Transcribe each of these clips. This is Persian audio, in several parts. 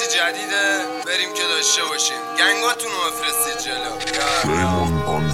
جدیده بریم که داشته باشیم. گنگاتون رو بفرستید جلو.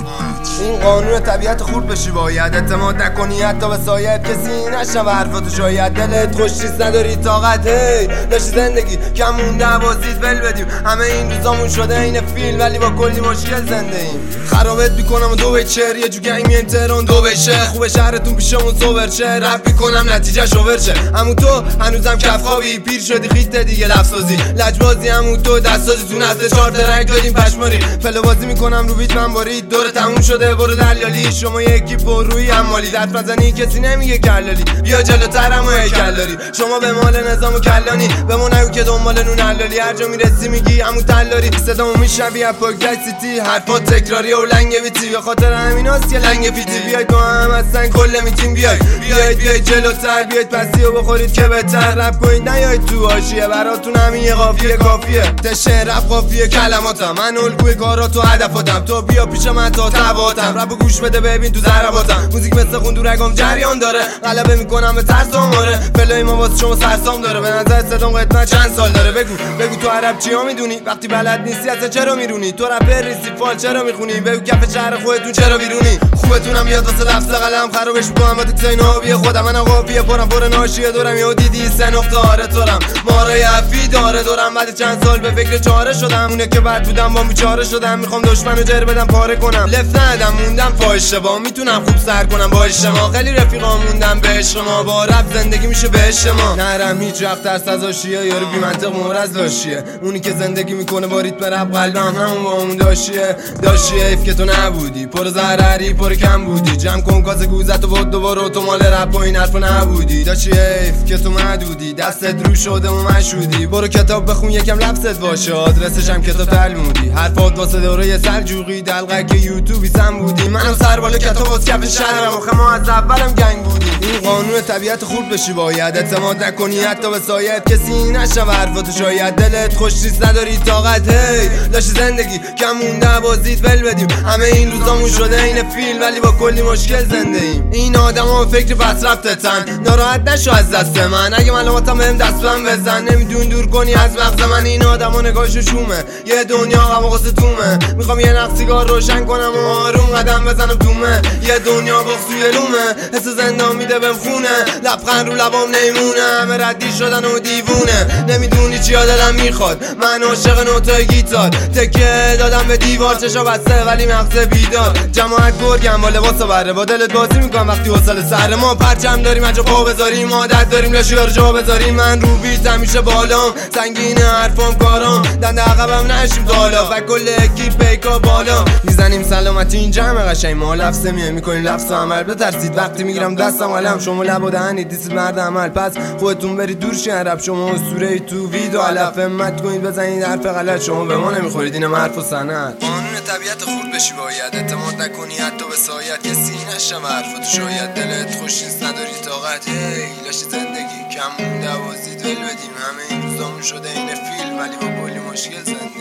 این قانون طبیعت خورد بشی باید اعتماد نکنی حتی به سایت کسی نشنوه حرفاتو شاید دلت خوش نیست نداری طاقت هی داشتی زندگی کم مونده عوازید ول بدیم همه این روزامون شده این فیلم ولی با کلی مشکل زنده ایم خرابت میکنم و دو بچر یه جو گنگ میان تهران دو بشه خوب شهرتون پیشمون صبر شه رپ میکنم نتیجه شوور شه همون تو هنوزم کف خوابی پیر شدی خیت دیگه لفظازی لجبازی همون تو دستازی تو نسل 4 ترک دادیم پشماری فلو بازی میکنم رو بیت من بارید دور تموم شده برو دلالی شما یکی پر روی عمالی درد بزنی کسی نمیگه کلالی بیا جلوترم و هیکل شما به مال نظام و کلانی به ما نگو که دنبال نون حلالی هر جا میرسی میگی همون تلاری صدامو میشنوی از پاکت سیتی حرفات تکراری و لنگ بیتی به خاطر همیناست که لنگ پیتی بیاید با هم اصلا کل میتیم بیاید جلوتر بیاید پسی و بخورید که بهتر رپ کنید نیاید تو حاشیه براتون همین یه قافیه کافیه تشه رپ قافیه کلماتم من الگوی کاراتو هدفاتم تو بیا پیش من تا تباتم رپو گوش بده ببین تو ضرباتم موزیک مثل خون دورگام جریان داره غلبه میکنم به ترس آماره فلای ما واسه شما سرسام داره به نظر صدام قدمت چند سال داره بگو تو عرب چیا میدونی وقتی بلد نیستی اصلا چرا میرونی تو رپر ریسی فال چرا میخونی بگو کف شهر خودتون چرا بیرونی خوبتونم بیاد واسه لفظ قلم خرابش میکنم با تکسای نابی خودم من قافیه پرم پر ناشیه دورم یهو دیدی سه نقطه آره تورم مارای عفی داره دورم بعد چند سال به فکر چاره شدم اونه که بعد بودم با بیچاره شدم میخوام دشمنو جر بدم پاره کنم لف ندم موندم فاحشه با میتونم خوب سر کنم با اجتماع خیلی رفیقا موندم به عشق ما با رپ زندگی میشه به عشق ما نرم هیچ وقت ترس از آشیه یارو بی منطق مهر از لاشیه اونی که زندگی میکنه با ریتم رپ قلبم همون با اون داشیه ایف که تو نبودی پر ضرری پر کم بودی جمع کن کاسه گوزت و بود دوباره تو مال رپ و این حرفا نبودی داشی ایف که تو محدودی دستت رو شده و مشهودی برو کتاب بخون یکم لفظت باشه آدرسش هم کتاب تلمودی حرفات واسه دوره سلجوقی دلقک یوتیوبی سم بودی منم سر بالا کتاب واسه کف شهرم آخه ما از اولم گنگ بودیم این قانون طبیعت خورد بشی باید اعتماد نکنی حتی به سایت کسی نشنوه حرفاتو شاید دلت خوش نیست نداری طاقت هی داشتی زندگی کم مونده بازید ول بدیم همه این روزامون شده این فیلم ولی با کلی مشکل زنده ایم این آدما فکر پس رفتتن ناراحت نشو از دست من اگه معلوماتم بهم دست بزن نمیدون دور کنی از مغز من این آدما نگاهشو شومه یه دنیا غم و غصه تومه میخوام یه نقش سیگار روشن کنم و آروم قدم بزنم تومه یه دنیا بخصوی لومه حس زندان میده بهم خونه لبخند رو لبام نمیمونه همه ردی شدن و دیوونه نمیدونی چیا دلم میخواد من عاشق نوتای گیتار تکه دادم به دیوار چشا بسته ولی مغز بیدار جماعت گرگم با لباس و بره با دلت بازی میکنم وقتی وصل سر ما پرچم داریم اجا پا بذاریم عادت داریم لاشیار جا بذاریم من رو بیت همیشه بالام سنگینه حرفام کارام دنده عقبم نشیم بالا و کل اکیپ پیکا بالا میزنیم سلامتی این جمع قشنگ ما لفظه میکنیم لفظ عمل بترسید وقتی میگیرم دستم علم شما لب و دهنید دیسید مرد عمل پس خودتون برید دور شین رپ شما اسطوره تو ویدو علف همت کنید بزنید حرف غلط شما به ما نمیخورید اینم حرف و سند قانون طبیعت خورد بشی باید اعتماد نکنی حتی به سایت کسی نشنوه حرفاتو شاید دلت خوش نیست نداری طاقت هی لاشی زندگی کم مونده بازید ول بدیم همه این روزامون شده این فیلم ولی با کلی مشکل زندگی